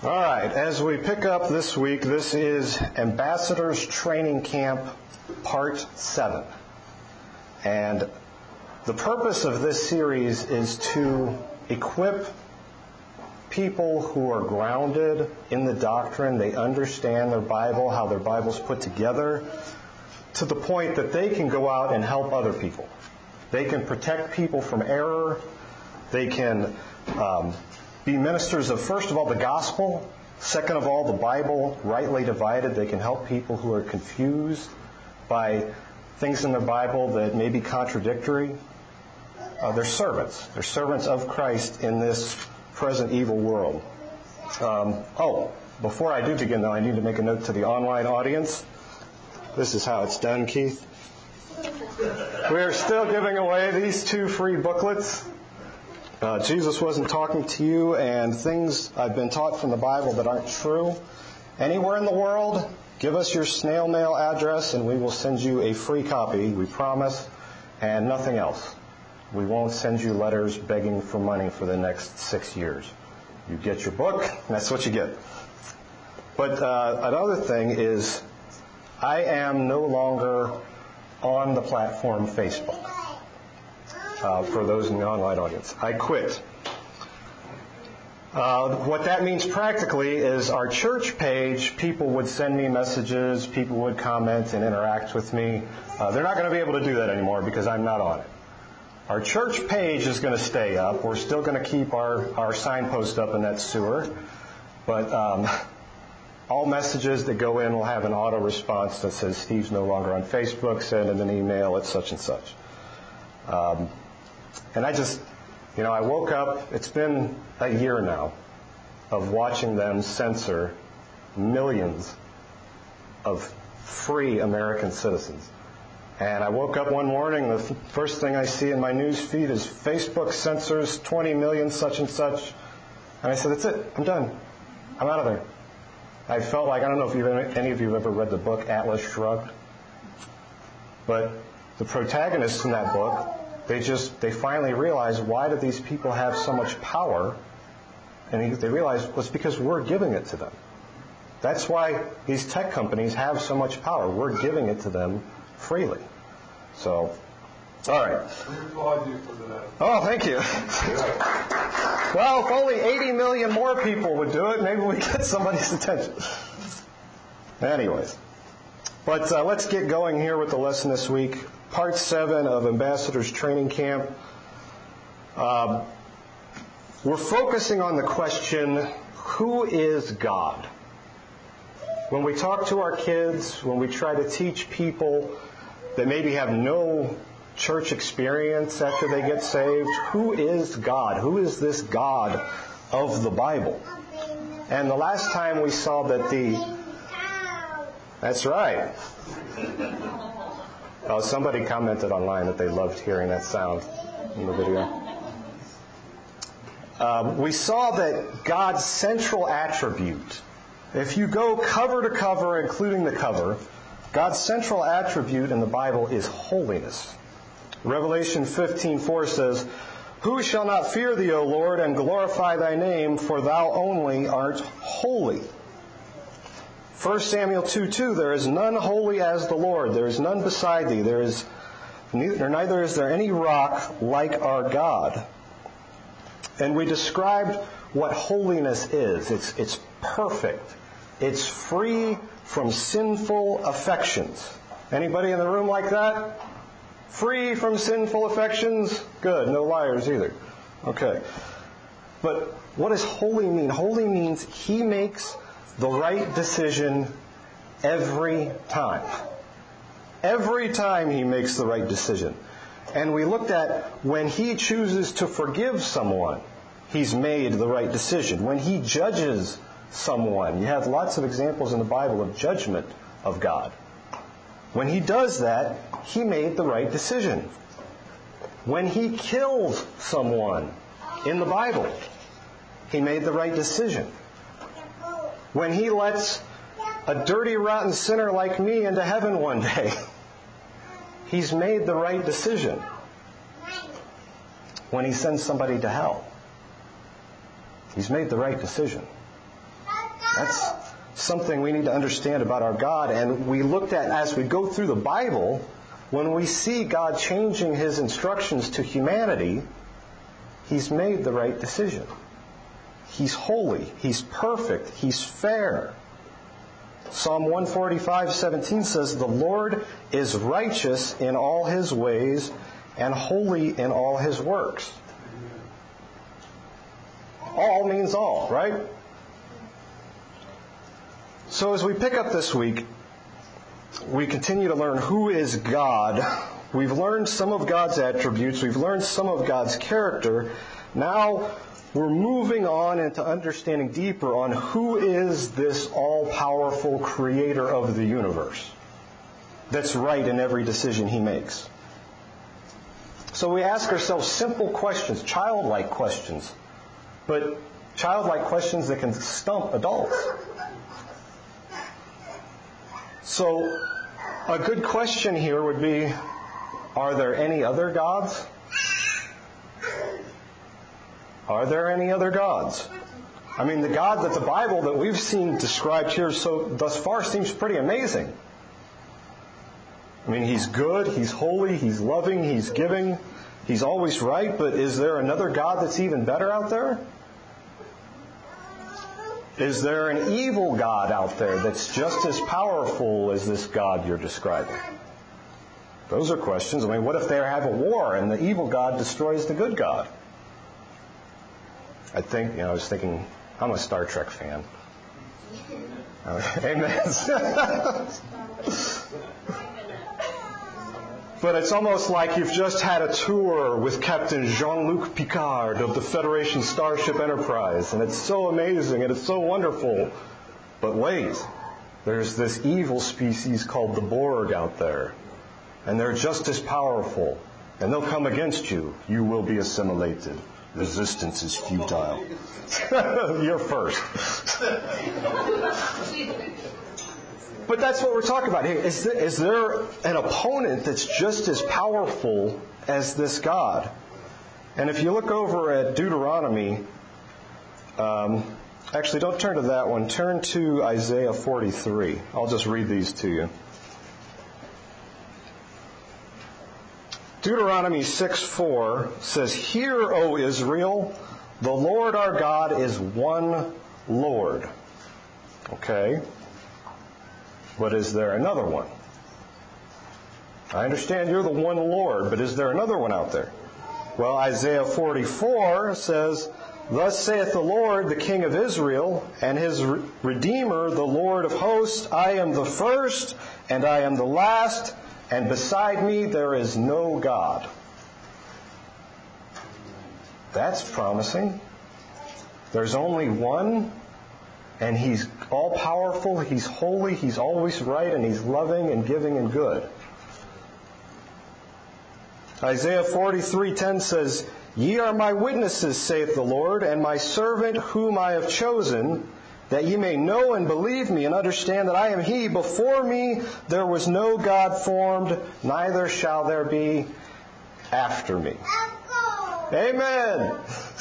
All right, as we pick up this week, this is Ambassadors Training Camp Part 7. And the purpose of this series is to equip people who are grounded in the doctrine, they understand their Bible, how their Bible's put together, to the point that they can go out and help other people. They can protect people from error. They can be ministers of, first of all, the gospel. Second of all, the Bible rightly divided. They can help people who are confused by things in the Bible that may be contradictory. They're servants. They're servants of Christ in this present evil world. Before I do begin, though, I need to make a note to the online audience. This is how it's done, Keith. We're still giving away these 2 free booklets. Jesus wasn't talking to you, and things I've been taught from the Bible that aren't true. Anywhere in the world, give us your snail mail address and we will send you a free copy, we promise, and nothing else. We won't send you letters begging for money for the next 6 years. You get your book, that's what you get. But another thing is, I am no longer on the platform Facebook. For those in the online audience, I quit. What that means practically is our church page, people would send me messages, people would comment and interact with me. They're not going to be able to do that anymore because I'm not on it. Our church page is going to stay up. We're still going to keep our signpost up in that sewer. But all messages that go in will have an auto response that says Steve's no longer on Facebook, send him an email at such and such. And I woke up, it's been a year now, of watching them censor millions of free American citizens. And I woke up one morning, the first thing I see in my news feed is Facebook censors 20 million such and such. And I said, that's it, I'm done. I'm out of there. I felt like, I don't know if any of you have ever read the book Atlas Shrugged, but the protagonists in that book, they finally realized, why do these people have so much power? And they realized, well, it's because we're giving it to them. That's why these tech companies have so much power. We're giving it to them freely. So, all right. We applaud you for that. Oh, thank you. Well, if only 80 million more people would do it, maybe we get somebody's attention. Anyways. But let's get going here with the lesson this week. Part 7 of Ambassadors Training Camp. We're focusing on the question, who is God? When we talk to our kids, when we try to teach people that maybe have no church experience after they get saved, who is God? Who is this God of the Bible? And the last time we saw that That's right. Somebody commented online that they loved hearing that sound in the video. We saw that God's central attribute, if you go cover to cover, including the cover, God's central attribute in the Bible is holiness. Revelation 15:4 says, "Who shall not fear thee, O Lord, and glorify thy name, for thou only art holy." 1 Samuel 2:2, "There is none holy as the Lord. There is none beside thee. Neither is there any rock like our God." And we described what holiness is. It's perfect. It's free from sinful affections. Anybody in the room like that? Free from sinful affections? Good. No liars either. Okay. But what does holy mean? Holy means He makes the right decision every time. Every time He makes the right decision. And we looked at when He chooses to forgive someone, He's made the right decision. When He judges someone, you have lots of examples in the Bible of judgment of God. When He does that, He made the right decision. When He kills someone in the Bible, He made the right decision. When He lets a dirty, rotten sinner like me into heaven one day, He's made the right decision. When He sends somebody to hell, He's made the right decision. That's something we need to understand about our God. And we looked at, as we go through the Bible, when we see God changing His instructions to humanity, He's made the right decision. He's holy. He's perfect. He's fair. Psalm 145:17 says, "The Lord is righteous in all His ways and holy in all His works." All means all, right? So as we pick up this week, we continue to learn who is God. We've learned some of God's attributes. We've learned some of God's character. Now we're moving on into understanding deeper on who is this all-powerful creator of the universe that's right in every decision He makes. So we ask ourselves simple questions, childlike questions, but childlike questions that can stump adults. So a good question here would be, are there any other gods? Are there any other gods? I mean, the God that the Bible that we've seen described here thus far seems pretty amazing. I mean, He's good, He's holy, He's loving, He's giving, He's always right, but is there another God that's even better out there? Is there an evil God out there that's just as powerful as this God you're describing? Those are questions. I mean, what if they have a war and the evil God destroys the good God? I was thinking, I'm a Star Trek fan. Amen. But it's almost like you've just had a tour with Captain Jean-Luc Picard of the Federation Starship Enterprise, and it's so amazing and it's so wonderful. But wait, there's this evil species called the Borg out there, and they're just as powerful, and they'll come against you. You will be assimilated. Resistance is futile. You're first. But that's what we're talking about here. Is there an opponent that's just as powerful as this God? And if you look over at Deuteronomy, actually don't turn to that one. Turn to Isaiah 43. I'll just read these to you. Deuteronomy 6:4 says, "Hear, O Israel, the Lord our God is one Lord." Okay. But is there another one? I understand you're the one Lord, but is there another one out there? Well, Isaiah 44 says, "Thus saith the Lord, the King of Israel, and His Redeemer, the Lord of hosts, I am the first, and I am the last, and beside me there is no God." That's promising. There's only one, and He's all-powerful, He's holy, He's always right, and He's loving and giving and good. Isaiah 43:10 says, "Ye are my witnesses, saith the Lord, and my servant whom I have chosen, that ye may know and believe me and understand that I am He. Before me there was no God formed, neither shall there be after me." Amen.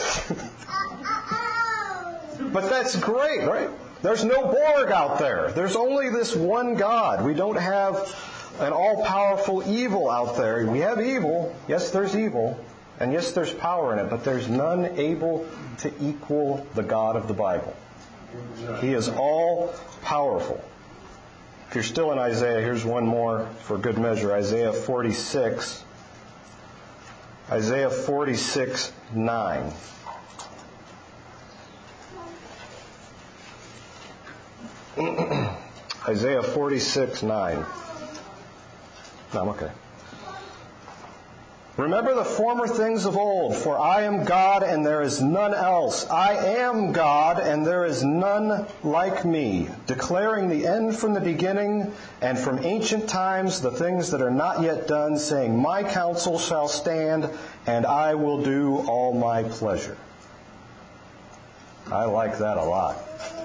But that's great, right? There's no Borg out there. There's only this one God. We don't have an all-powerful evil out there. We have evil. Yes, there's evil. And yes, there's power in it. But there's none able to equal the God of the Bible. He is all-powerful. If you're still in Isaiah, here's one more for good measure. Isaiah 46. Isaiah 46:9. Isaiah 46:9. No, I'm okay. "Remember the former things of old, for I am God and there is none else. I am God and there is none like me, declaring the end from the beginning and from ancient times the things that are not yet done, saying, My counsel shall stand and I will do all my pleasure." I like that a lot.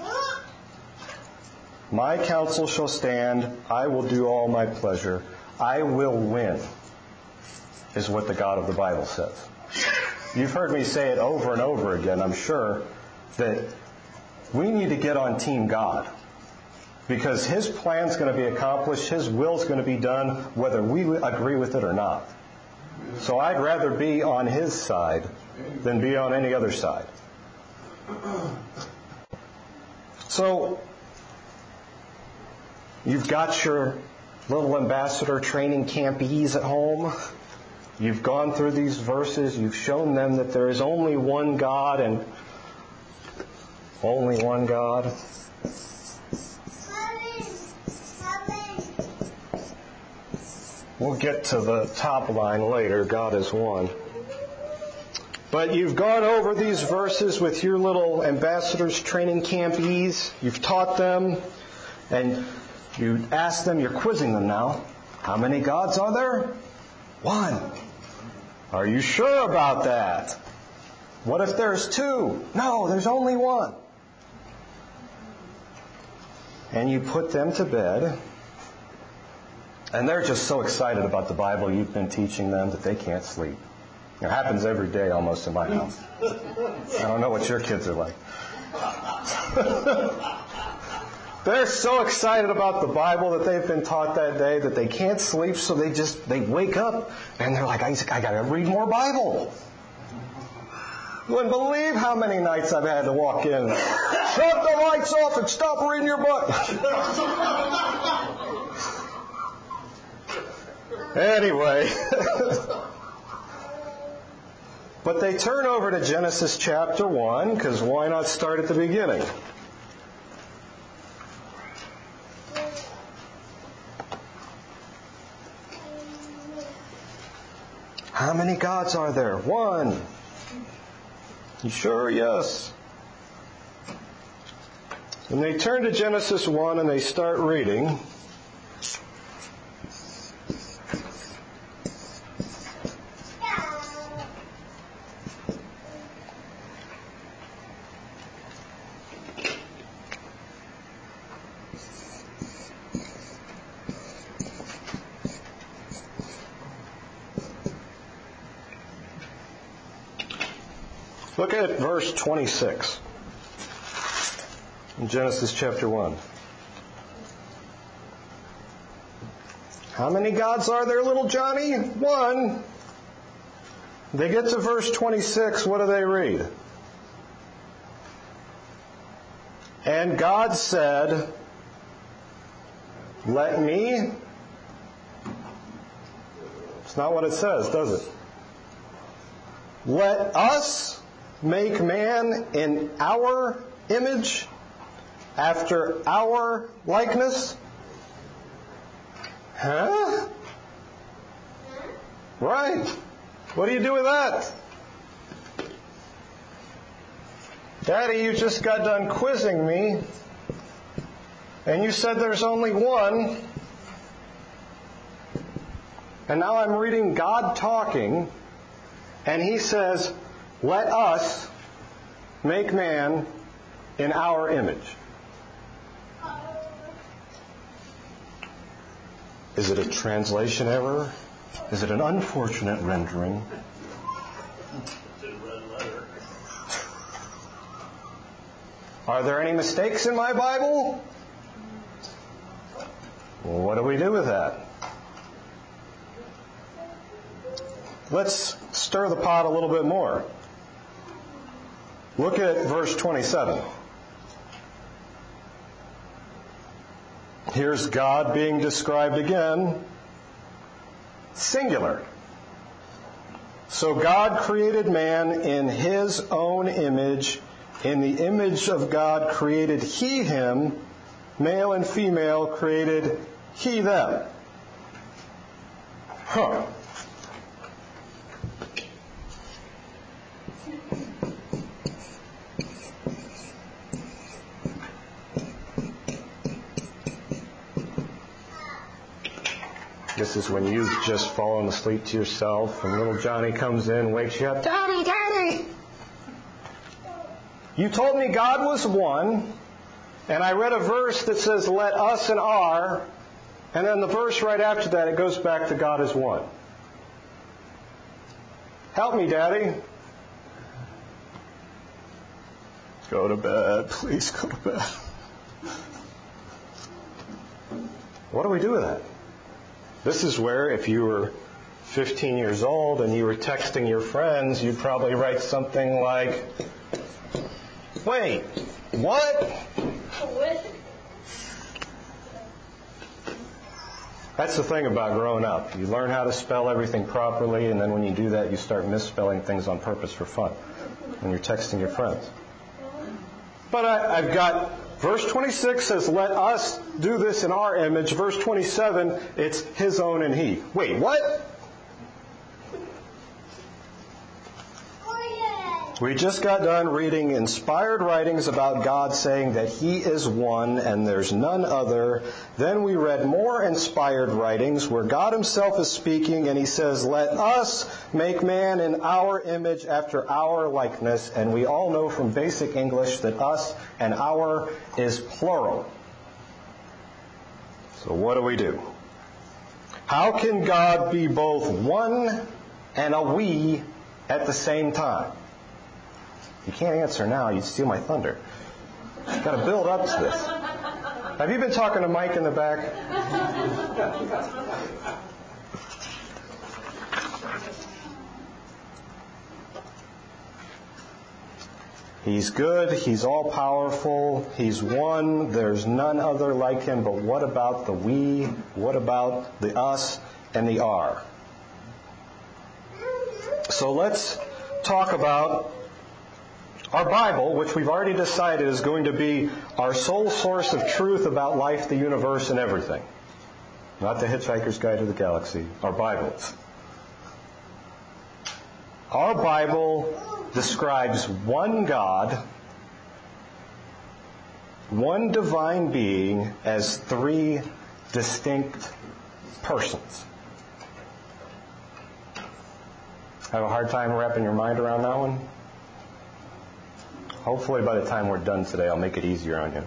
My counsel shall stand, I will do all my pleasure, I will win, is what the God of the Bible says. You've heard me say it over and over again, I'm sure, that we need to get on Team God. Because His plan's going to be accomplished, His will's going to be done, whether we agree with it or not. So I'd rather be on His side than be on any other side. So, you've got your little ambassador training campees at home. You've gone through these verses. You've shown them that there is only one God and only one God. We'll get to the top line later. God is one. But you've gone over these verses with your little ambassadors training campees. You've taught them. And you ask them, you're quizzing them now. How many gods are there? One. Are you sure about that? What if there's two? No, there's only one. And you put them to bed. And they're just so excited about the Bible you've been teaching them that they can't sleep. It happens every day almost in my house. I don't know what your kids are like. They're so excited about the Bible that they've been taught that day that they can't sleep, so they wake up and they're like, I got to read more Bible. You wouldn't believe how many nights I've had to walk in. Shut the lights off and stop reading your book. Anyway. But they turn over to Genesis chapter 1, because why not start at the beginning? How many gods are there? One. You sure? Yes. And they turn to Genesis 1 and they start reading. Look at verse 26 in Genesis chapter 1. How many gods are there, little Johnny? One. They get to verse 26, what do they read? And God said, let me. It's not what it says, does it? Let us make man in our image, after our likeness. Huh? Right. What do you do with that? Daddy, you just got done quizzing me, and you said there's only one. And now I'm reading God talking, and He says, let us make man in our image. Is it a translation error? Is it an unfortunate rendering? Are there any mistakes in my Bible? Well, what do we do with that? Let's stir the pot a little bit more. Look at verse 27. Here's God being described again. Singular. So God created man in His own image. In the image of God created He him. Male and female created He them. Huh. This is when you've just fallen asleep to yourself and little Johnny comes in, wakes you up. Daddy, Daddy! You told me God was one, and I read a verse that says, let us and our, and then the verse right after that, it goes back to God is one. Help me, Daddy. Go to bed. Please go to bed. What do we do with that? This is where, if you were 15 years old and you were texting your friends, you'd probably write something like, wait, what? That's the thing about growing up. You learn how to spell everything properly, and then when you do that, you start misspelling things on purpose for fun when you're texting your friends. But I've got verse 26 says, let us do this in our image. Verse 27, it's his own and he. Wait, what? We just got done reading inspired writings about God saying that He is one and there's none other. Then we read more inspired writings where God Himself is speaking and He says, let us make man in our image after our likeness. And we all know from basic English that us and our is plural. So what do we do? How can God be both one and a we at the same time? You can't answer now. You'd steal my thunder. You've got to build up to this. Have you been talking to Mike in the back? He's good. He's all-powerful. He's one. There's none other like Him. But what about the we? What about the us and the our? So let's talk about our Bible, which we've already decided is going to be our sole source of truth about life, the universe, and everything. Not the Hitchhiker's Guide to the Galaxy. Our Bibles. Our Bible describes one God, one divine being, as three distinct persons. Have a hard time wrapping your mind around that one? Hopefully by the time we're done today, I'll make it easier on you.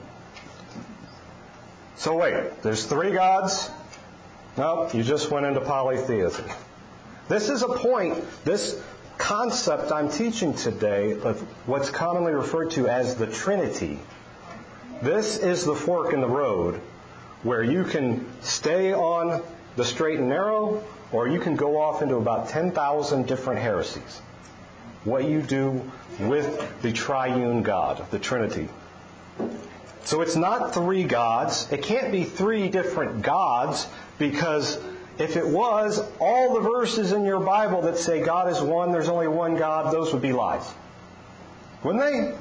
So wait, there's three gods? Nope, you just went into polytheism. This is a point, this concept I'm teaching today of what's commonly referred to as the Trinity. This is the fork in the road where you can stay on the straight and narrow, or you can go off into about 10,000 different heresies. What you do with the triune God, the Trinity. So it's not three gods. It can't be three different gods, because if it was, all the verses in your Bible that say God is one, there's only one God, those would be lies. Wouldn't they?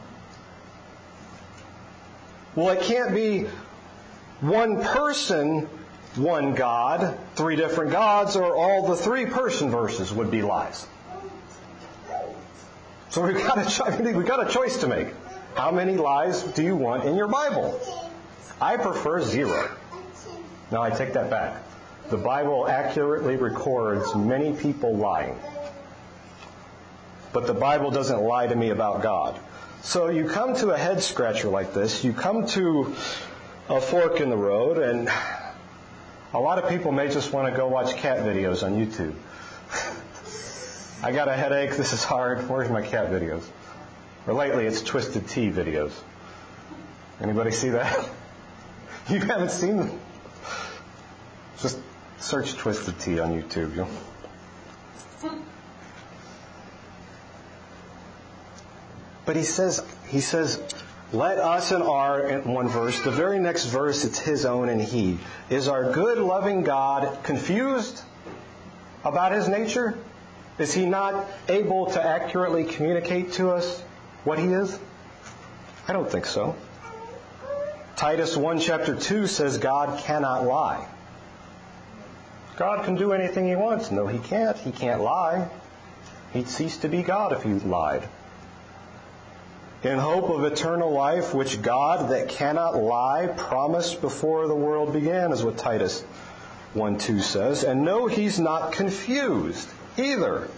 Well, it can't be one person, one God, three different gods, or all the three-person verses would be lies. So we've got a choice to make. How many lies do you want in your Bible? I prefer 0. No, I take that back. The Bible accurately records many people lying. But the Bible doesn't lie to me about God. So you come to a head scratcher like this, you come to a fork in the road, and a lot of people may just want to go watch cat videos on YouTube. I got a headache, this is hard, where's my cat videos? Or lately it's Twisted Tea videos. Anybody see that? You haven't seen them? Just search Twisted Tea on YouTube. But he says, let us and our, in one verse. The very next verse, it's his own and he. Is our good, loving God confused about his nature? Is he not able to accurately communicate to us what he is? I don't think so. Titus 1 chapter 2 says God cannot lie. God can do anything he wants. No, he can't. He can't lie. He'd cease to be God if he lied. In hope of eternal life, which God that cannot lie promised before the world began, is what Titus 1:2 says. And no, he's not confused either.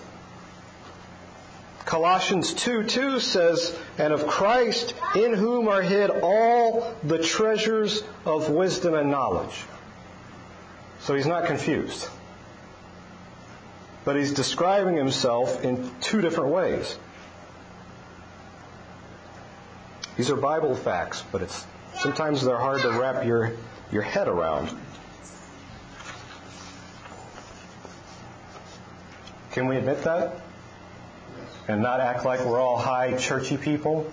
Colossians 2:2 says, and of Christ, in whom are hid all the treasures of wisdom and knowledge. So he's not confused. But he's describing himself in two different ways. These are Bible facts, but sometimes they're hard to wrap your head around. Can we admit that? And not act like we're all high, churchy people?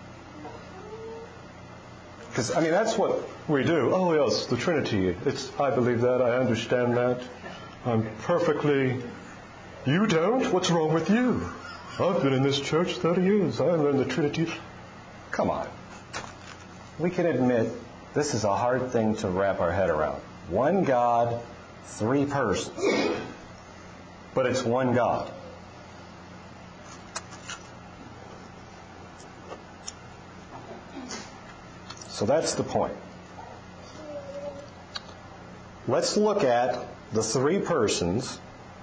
Because, that's what we do. Oh, yes, the Trinity. I believe that. I understand that. I'm perfectly... You don't? What's wrong with you? I've been in this church 30 years. I learned the Trinity. Come on. We can admit this is a hard thing to wrap our head around. One God, three persons. But it's one God. So that's the point. Let's look at the three persons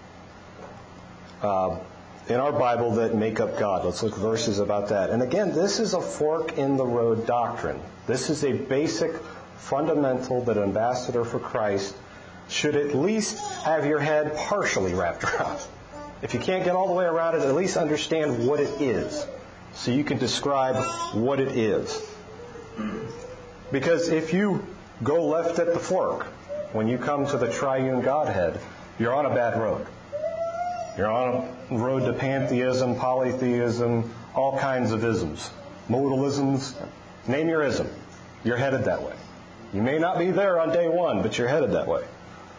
in our Bible that make up God. Let's look at verses about that. And again, this is a fork in the road doctrine. This is a basic fundamental that an ambassador for Christ should at least have your head partially wrapped around. If you can't get all the way around it, at least understand what it is, so you can describe what it is. Because if you go left at the fork, when you come to the triune Godhead, you're on a bad road. You're on a road to pantheism, polytheism, all kinds of isms. Modalisms, name your ism. You're headed that way. You may not be there on day one, but you're headed that way.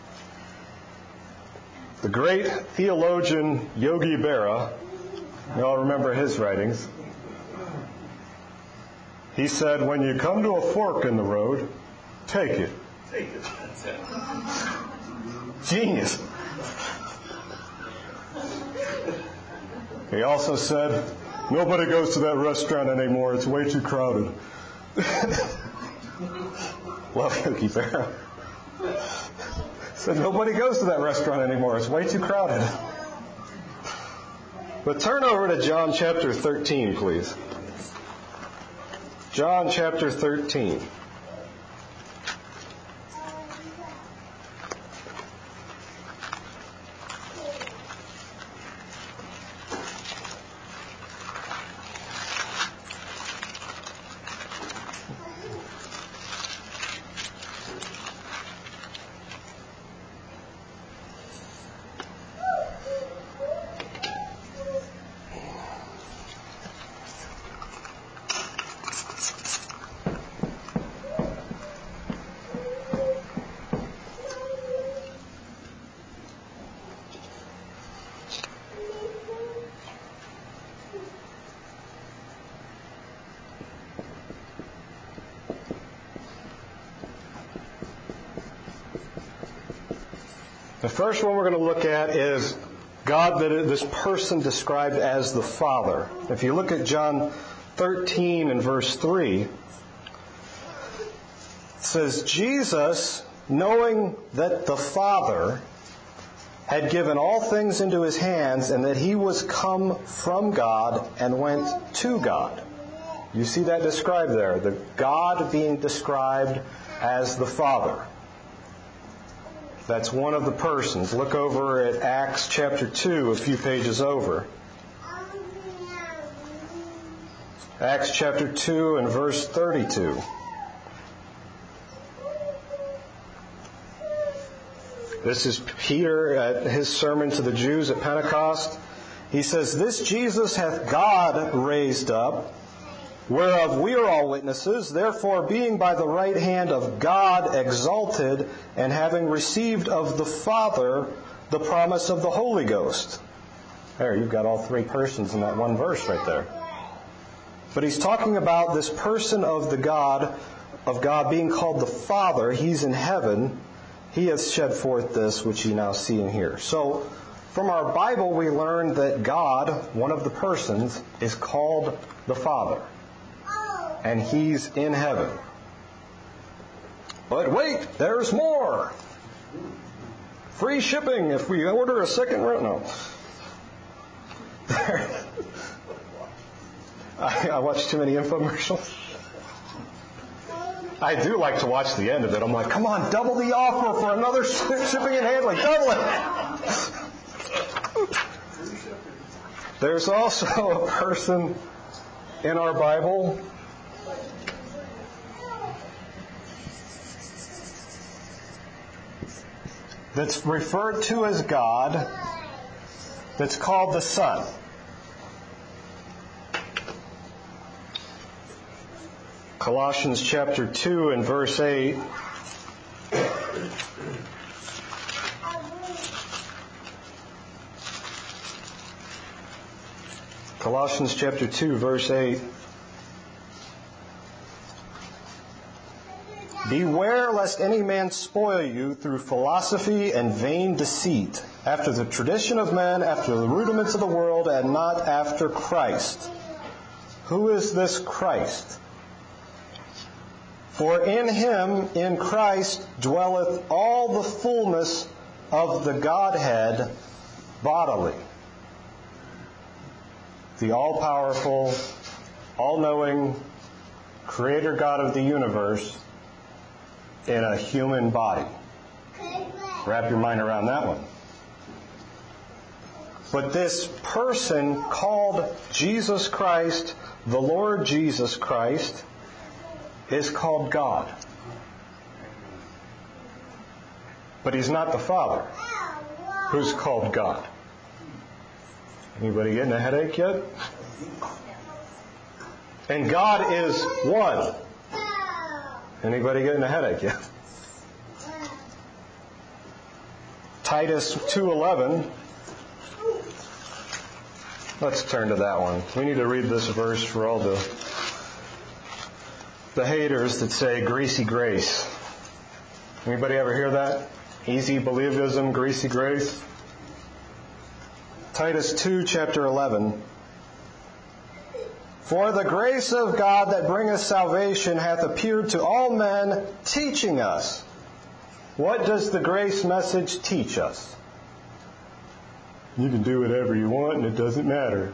The great theologian Yogi Berra, you all remember his writings, he said, when you come to a fork in the road, take it. Take it. Genius. He also said, nobody goes to that restaurant anymore. It's way too crowded. Love Yogi Berra. Said, nobody goes to that restaurant anymore. It's way too crowded. But turn over to John chapter 13, please. John chapter 13. The first one we're going to look at is God, this person described as the Father. If you look at John 13 and verse 3, it says, Jesus, knowing that the Father had given all things into his hands and that he was come from God and went to God. You see that described there, the God being described as the Father. That's one of the persons. Look over at Acts chapter 2, a few pages over. Acts chapter 2 and verse 32. This is Peter at his sermon to the Jews at Pentecost. He says, "This Jesus hath God raised up, whereof we are all witnesses. Therefore, being by the right hand of God exalted, and having received of the Father the promise of the Holy Ghost." There, you've got all three persons in that one verse right there. But he's talking about this person of God being called the Father. He's in heaven. He has shed forth this which ye now see and hear. So, from our Bible, we learn that God, one of the persons, is called the Father. And he's in heaven. But wait, there's more. Free shipping if we order a second round. No. I watch too many infomercials. I do like to watch the end of it. I'm like, come on, double the offer for another shipping and handling. Double it. There's also a person in our Bible that's referred to as God, that's called the Son. Colossians chapter 2 and verse 8. Colossians chapter 2, verse 8. Beware lest any man spoil you through philosophy and vain deceit, after the tradition of men, after the rudiments of the world, and not after Christ. Who is this Christ? For in him, in Christ, dwelleth all the fullness of the Godhead bodily. The all-powerful, all-knowing Creator God of the universe in a human body. Wrap your mind around that one. But this person called Jesus Christ, the Lord Jesus Christ, is called God. But He's not the Father, who's called God. Anybody getting a headache yet? And God is one. Anybody getting a headache yet? Titus 2:11. Let's turn to that one. We need to read this verse for all the haters that say greasy grace. Anybody ever hear that? Easy believism, greasy grace? Titus 2, chapter 11. For the grace of God that bringeth salvation hath appeared to all men, teaching us. What does the grace message teach us? You can do whatever you want and it doesn't matter.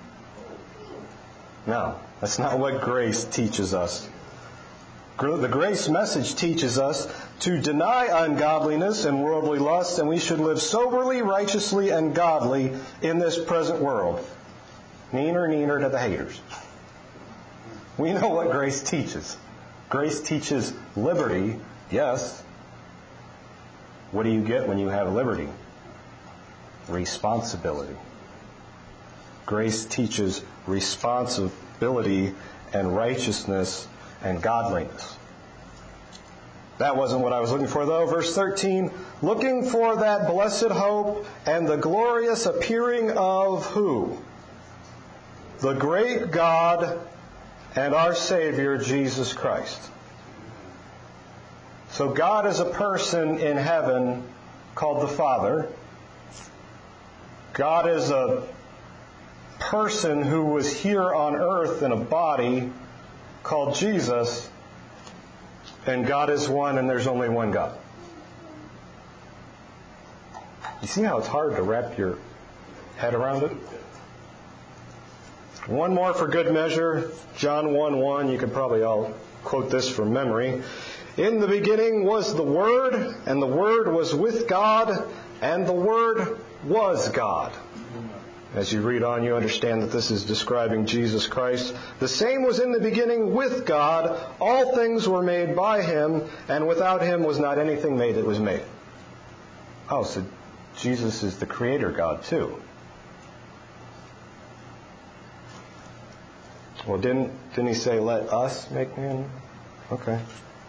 No, that's not what grace teaches us. The grace message teaches us to deny ungodliness and worldly lust, and we should live soberly, righteously, and godly in this present world. Neener to the haters. We know what grace teaches. Grace teaches liberty, yes. What do you get when you have liberty? Responsibility. Grace teaches responsibility and righteousness and godliness. That wasn't what I was looking for, though. Verse 13, looking for that blessed hope and the glorious appearing of who? The great God and our Savior, Jesus Christ. So God is a person in heaven called the Father. God is a person who was here on earth in a body called Jesus, and God is one and there's only one God. You see how it's hard to wrap your head around it? One more for good measure. John 1:1. You could probably all quote this from memory. In the beginning was the Word, and the Word was with God, and the Word was God. As you read on, you understand that this is describing Jesus Christ. The same was in the beginning with God. All things were made by Him, and without Him was not anything made that was made. Oh, so Jesus is the Creator God too. Well, didn't He say, let us make man? Okay.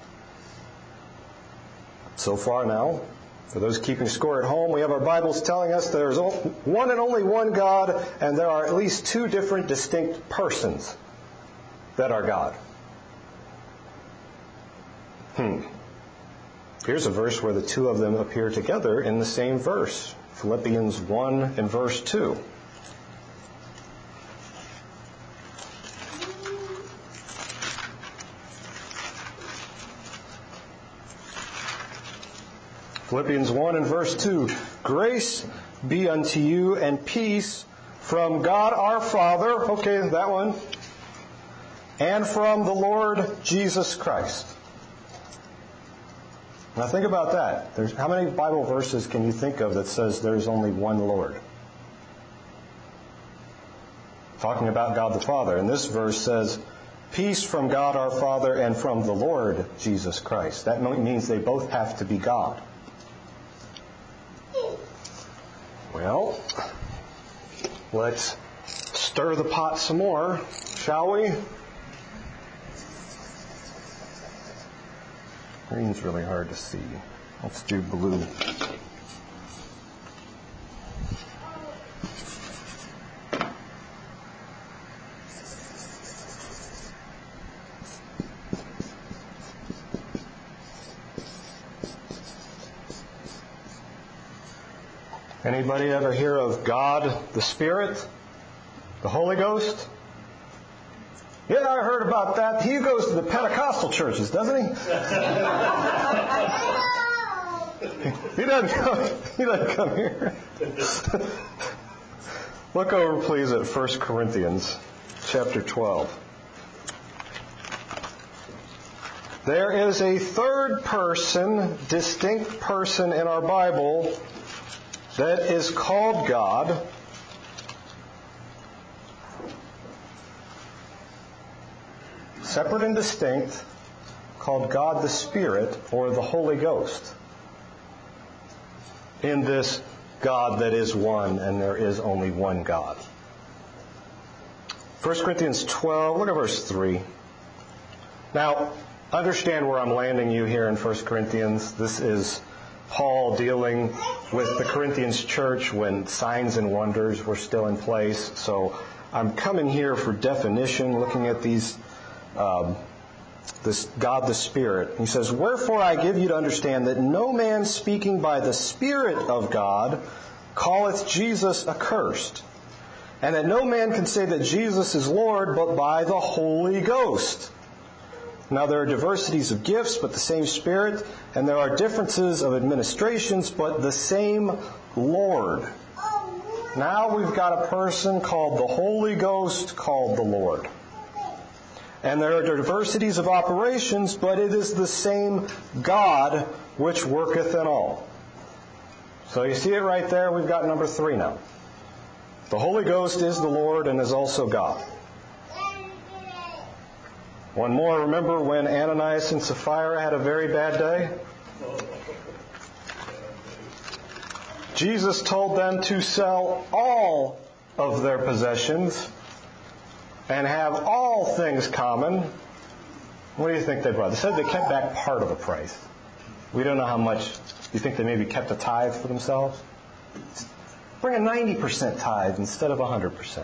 So far now, for those keeping score at home, we have our Bibles telling us there's one and only one God, and there are at least two different distinct persons that are God. Here's a verse where the two of them appear together in the same verse. Philippians 1 and verse 2. Philippians 1 and verse 2. Grace be unto you and peace from God our Father, okay, that one, and from the Lord Jesus Christ. Now think about that. How many Bible verses can you think of that says there's only one Lord? Talking about God the Father. And this verse says Peace from God our Father and from the Lord Jesus Christ. That means they both have to be God. Well, let's stir the pot some more, shall we? Green's really hard to see. Let's do blue. Anybody ever hear of God the Spirit? The Holy Ghost? Yeah, I heard about that. He goes to the Pentecostal churches, doesn't he? He doesn't come here. Look over, please, at 1 Corinthians chapter 12. There is a third person, distinct person in our Bible that is called God. Separate and distinct, called God the Spirit or the Holy Ghost. In this God that is one and there is only one God. 1 Corinthians 12, look at verse 3. Now, understand where I'm landing you here in 1 Corinthians. This is Paul dealing with the Corinthians church when signs and wonders were still in place. So I'm coming here for definition, looking at these, this God the Spirit. He says, "Wherefore I give you to understand that no man speaking by the Spirit of God calleth Jesus accursed, and that no man can say that Jesus is Lord but by the Holy Ghost. Now there are diversities of gifts, but the same Spirit, and there are differences of administrations, but the same Lord." Now we've got a person called the Holy Ghost, called the Lord. And there are diversities of operations, but it is the same God which worketh in all. So you see it right there. We've got number 3 now. The Holy Ghost is the Lord and is also God. One more, remember when Ananias and Sapphira had a very bad day? Jesus told them to sell all of their possessions and have all things common. What do you think they brought? They said they kept back part of the price. We don't know how much. Do you think they maybe kept a tithe for themselves? Bring a 90% tithe instead of 100%.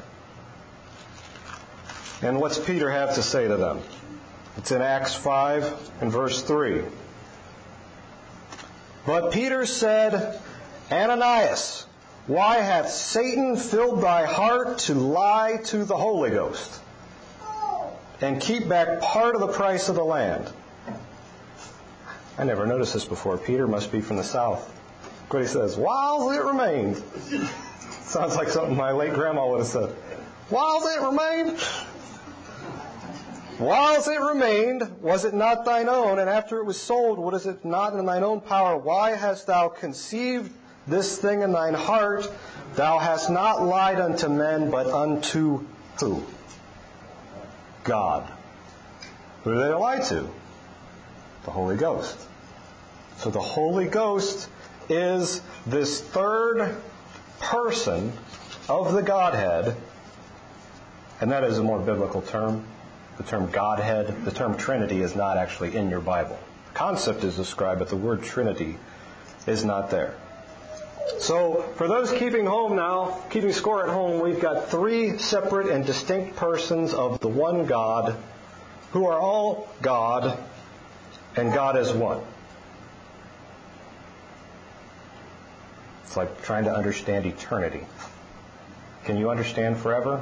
And what's Peter have to say to them? It's in Acts 5 and verse 3. "But Peter said, Ananias, why hath Satan filled thy heart to lie to the Holy Ghost and keep back part of the price of the land?" I never noticed this before. Peter must be from the south. Look what he says. "While it remained." Sounds like something my late grandma would have said. "While it remained." "Whilst it remained, was it not thine own? And after it was sold, was it not in thine own power? Why hast thou conceived this thing in thine heart? Thou hast not lied unto men, but unto" who? God. Who do they lie to? The Holy Ghost. So the Holy Ghost is this third person of the Godhead, and that is a more biblical term. The term Godhead, the term Trinity is not actually in your Bible. The concept is described, but the word Trinity is not there. So for those keeping score at home, we've got 3 separate and distinct persons of the one God who are all God, and God is one. It's like trying to understand eternity. Can you understand forever?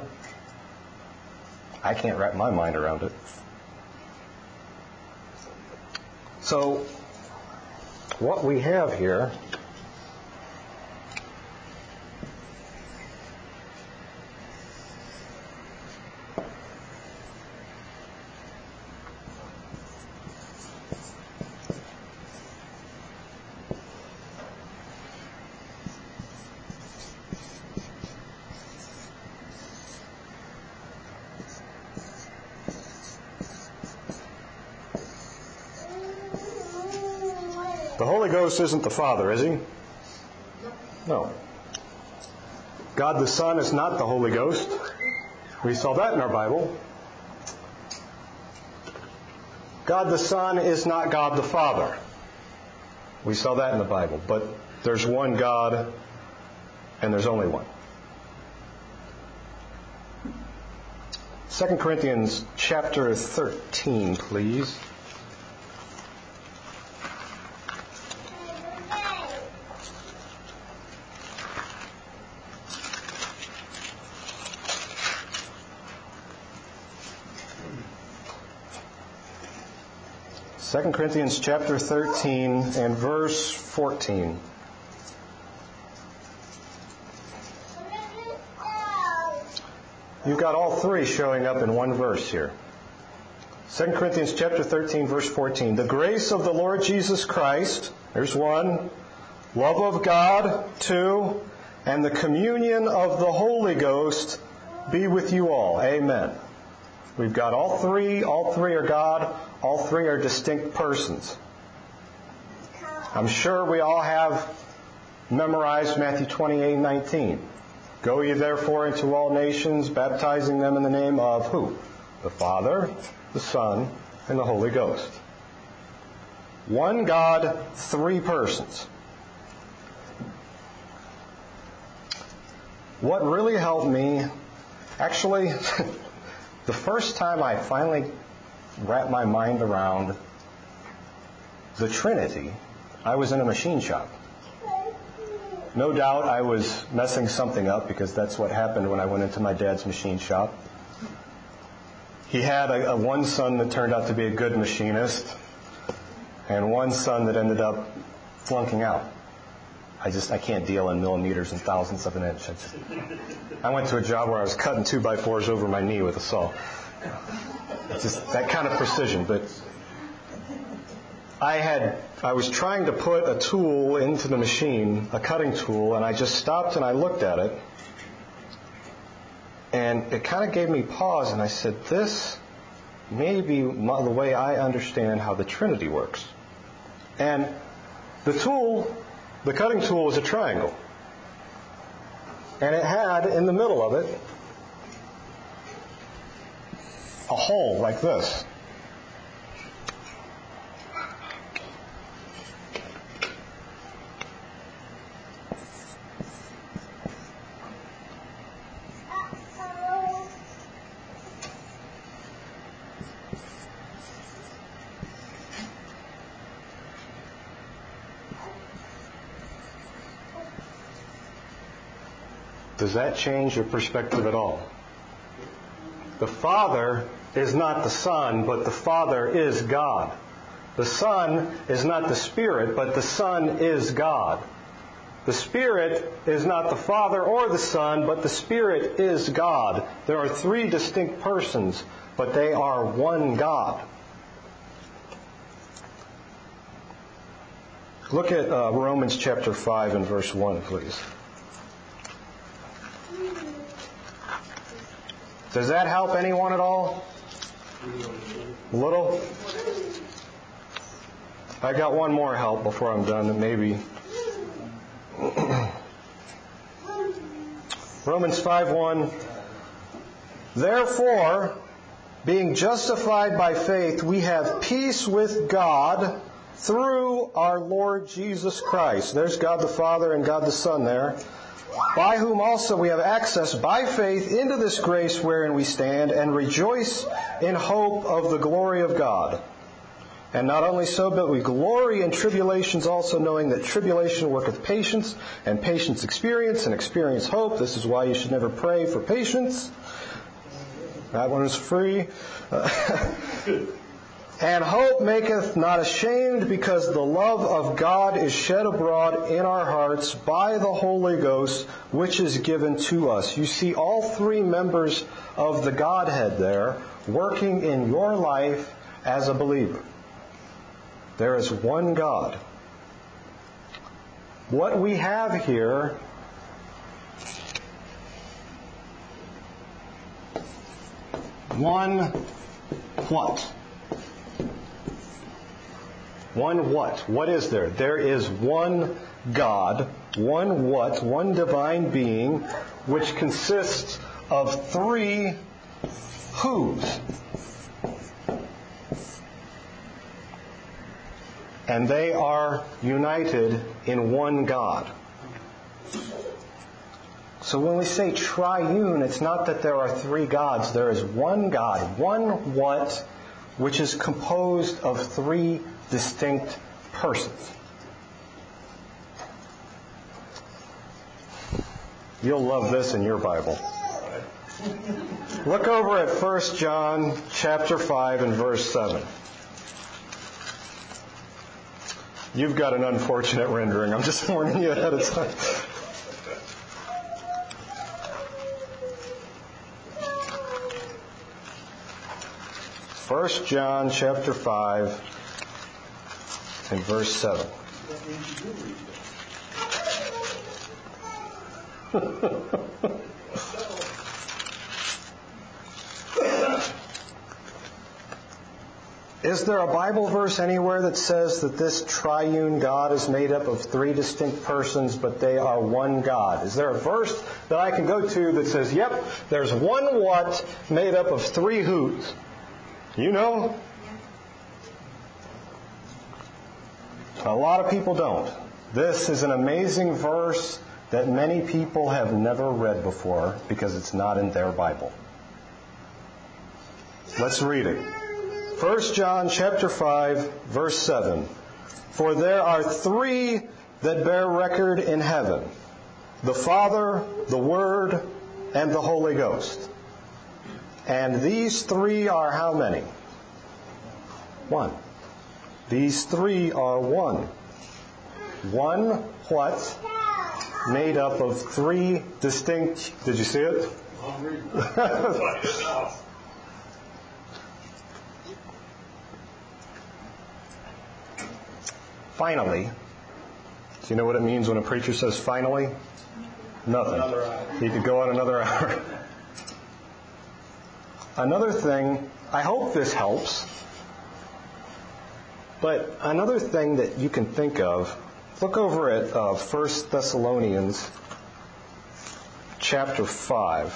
I can't wrap my mind around it. So, what we have here The Holy Ghost isn't the Father, is He? No. God the Son is not the Holy Ghost. We saw that in our Bible. God the Son is not God the Father. We saw that in the Bible. But there's one God, and there's only one. 2 Corinthians chapter 13, please. Second Corinthians chapter 13 and verse 14. You've got all three showing up in one verse here. 2 Corinthians chapter 13, verse 14. The grace of the Lord Jesus Christ, there's one. Love of God, two. And the communion of the Holy Ghost be with you all. Amen. We've got all three. All three are God. All three are distinct persons. I'm sure we all have memorized Matthew 28:19. Go ye therefore into all nations, baptizing them in the name of who? The Father, the Son, and the Holy Ghost. One God, three persons. What really helped me, actually, the first time I finally wrapped my mind around the Trinity, I was in a machine shop. No doubt I was messing something up because that's what happened when I went into my dad's machine shop. He had a one son that turned out to be a good machinist and one son that ended up flunking out. I can't deal in millimeters and thousandths of an inch. I went to a job where I was cutting 2x4s over my knee with a saw. It's just that kind of precision. But I was trying to put a tool into the machine, a cutting tool, and I just stopped and I looked at it. And it kind of gave me pause, and I said, this may be the way I understand how the Trinity works. And the cutting tool was a triangle. And it had, in the middle of it, a hole like this. Does that change your perspective at all? The Father is not the Son, but the Father is God. The Son is not the Spirit, but the Son is God. The Spirit is not the Father or the Son, but the Spirit is God. There are three distinct persons, but they are one God. Look at Romans chapter 5 and verse 1, please. Does that help anyone at all? A little? I got one more help before I'm done, maybe. Romans 5:1. Therefore, being justified by faith, we have peace with God through our Lord Jesus Christ. There's God the Father and God the Son there. By whom also we have access by faith into this grace wherein we stand, and rejoice in hope of the glory of God. And not only so, but we glory in tribulations also, knowing that tribulation worketh patience, and patience experience, and experience hope. This is why you should never pray for patience. That one is free. And hope maketh not ashamed, because the love of God is shed abroad in our hearts by the Holy Ghost, which is given to us. You see all three members of the Godhead there working in your life as a believer. There is one God. What we have here one what? One what? What is there? There is one God, one what? One divine being, which consists of three whos. And they are united in one God. So when we say triune, it's not that there are three gods. There is one God, one what, which is composed of three distinct persons. You'll love this in your Bible. Look over at 1 John chapter 5 and verse 7. You've got an unfortunate rendering. I'm just warning you ahead of time. 1 John chapter 5 and verse 7. Is there a Bible verse anywhere that says that this triune God is made up of three distinct persons, but they are one God? Is there a verse that I can go to that says, yep, there's one what made up of three whos? You know? A lot of people don't. This is an amazing verse that many people have never read before because it's not in their Bible. Let's read it. 1 John chapter 5, verse 7. For there are three that bear record in heaven, the Father, the Word, and the Holy Ghost. And these three are how many? One. These three are one. One what? Made up of three distinct... Did you see it? Finally. Do you know what it means when a preacher says finally? Nothing. He could go on another hour. Another thing, I hope this helps, but another thing that you can think of, look over at 1 Thessalonians chapter 5.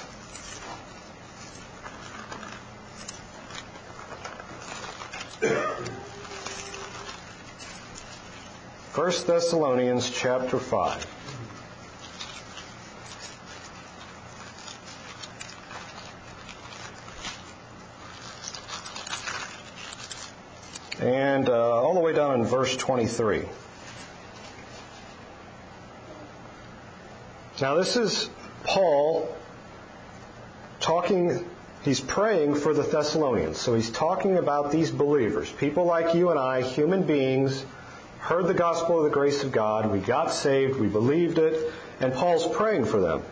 1 Thessalonians chapter 5. And all the way down in verse 23. Now this is Paul talking, he's praying for the Thessalonians. So he's talking about these believers, people like you and I, human beings, heard the gospel of the grace of God, we got saved, we believed it, and Paul's praying for them.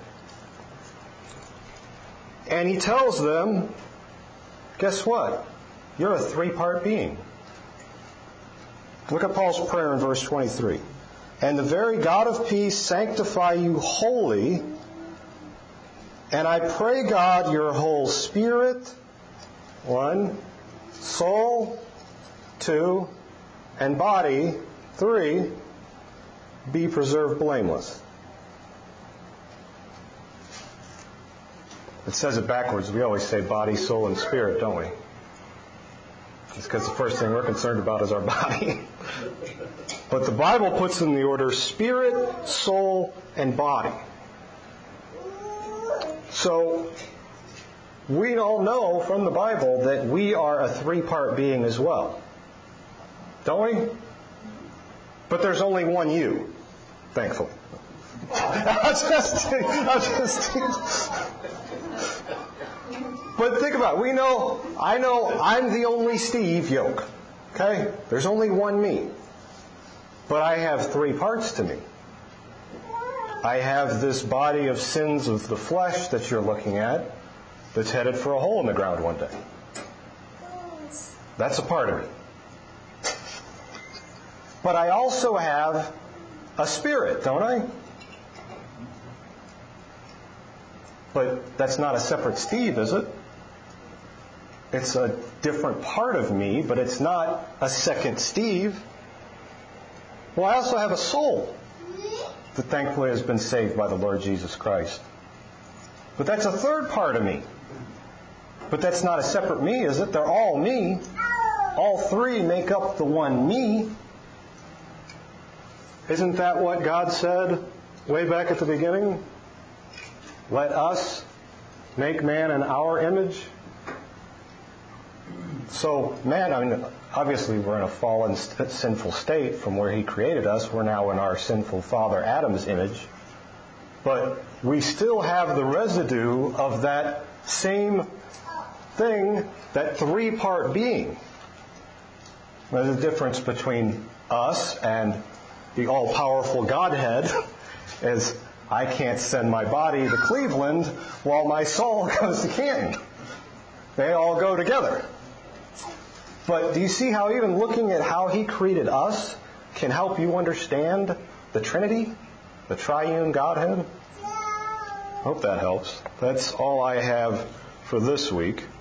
And he tells them, guess what? You're a three-part being. Look at Paul's prayer in verse 23. And the very God of peace sanctify you wholly, and I pray God your whole spirit, one, soul, two, and body, three, be preserved blameless. It says it backwards. We always say body, soul, and spirit, don't we? It's because the first thing we're concerned about is our body. But the Bible puts in the order spirit, soul, and body. So we all know from the Bible that we are a three-part being as well. Don't we? But there's only one you, thankfully. But think about it. I know I'm the only Steve Yoke. Okay? There's only one me. But I have three parts to me. I have this body of sins of the flesh that you're looking at that's headed for a hole in the ground one day. That's a part of me. But I also have a spirit, don't I? But that's not a separate Steve, is it? It's a different part of me, but it's not a second Steve. Well, I also have a soul that thankfully has been saved by the Lord Jesus Christ. But that's a third part of me. But that's not a separate me, is it? They're all me. All three make up the one me. Isn't that what God said way back at the beginning? Let us make man in our image. So, man, obviously we're in a fallen, sinful state from where He created us. We're now in our sinful father Adam's image. But we still have the residue of that same thing, that three-part being. There's a difference between us and the all-powerful Godhead, as I can't send my body to Cleveland while my soul goes to Canton. They all go together. But do you see how even looking at how He created us can help you understand the Trinity, the triune Godhead? I hope that helps. That's all I have for this week.